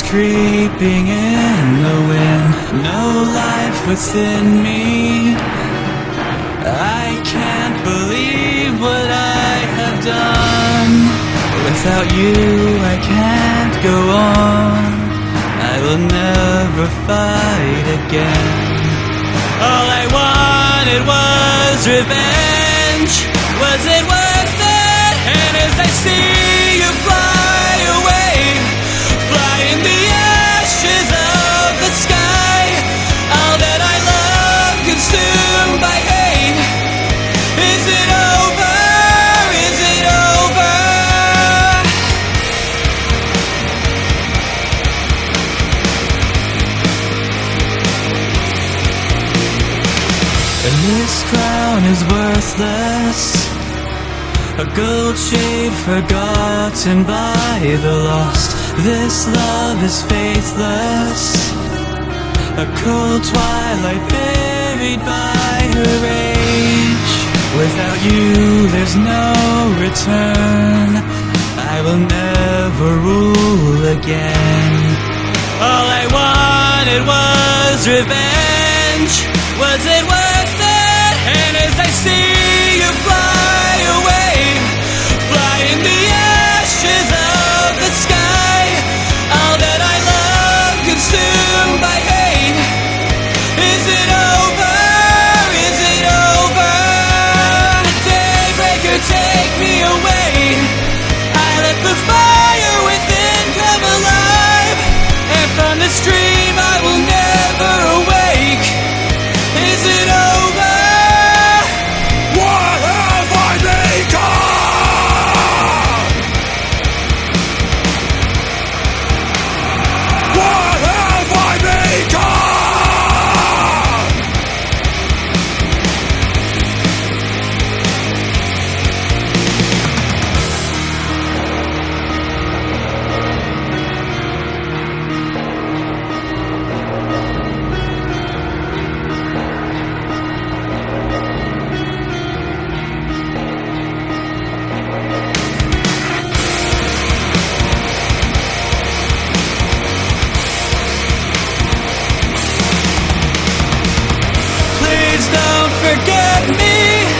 creeping in the wind. No life within me. I can't believe what I have done. Without you I can't go on. I will never fight again. All I wanted was revenge. Was it worth it? And as I see you fly away, fly in the ashes of the sky, all that I love consumed by hate. Is it over? Is it over? And this crown is worthless, a gold shade forgotten by the lost. This love is faithless, a cold twilight buried by her rage. Without you there's no return. I will never rule again. All I wanted was revenge. Was it worth it? And as I see you fly away, fly in the ashes of the sky, all that I love consumed by hate. Is it over? Is it over? Daybreaker, take me away. I let the fire within come alive, and from the stream I will never awake. Is it over? What have I become? What have I become? Please don't forget me.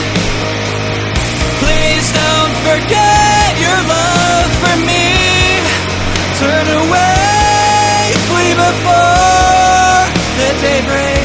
Please don't forget your love for me. Turn away, flee before the day breaks.